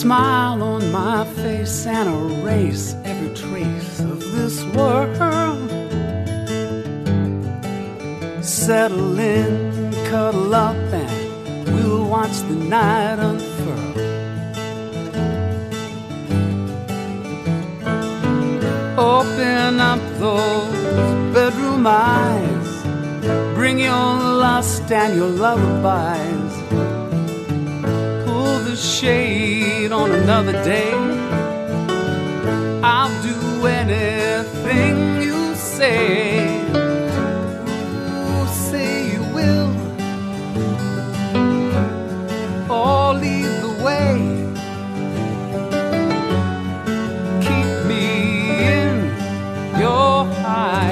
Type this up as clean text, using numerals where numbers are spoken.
smile on my face and erase every trace of this world. Settle in, cuddle up, and we'll watch the night unfurl. Open up those bedroom eyes, bring your lust and your lullabies. Pull the shade on another day. I'll do anything you say.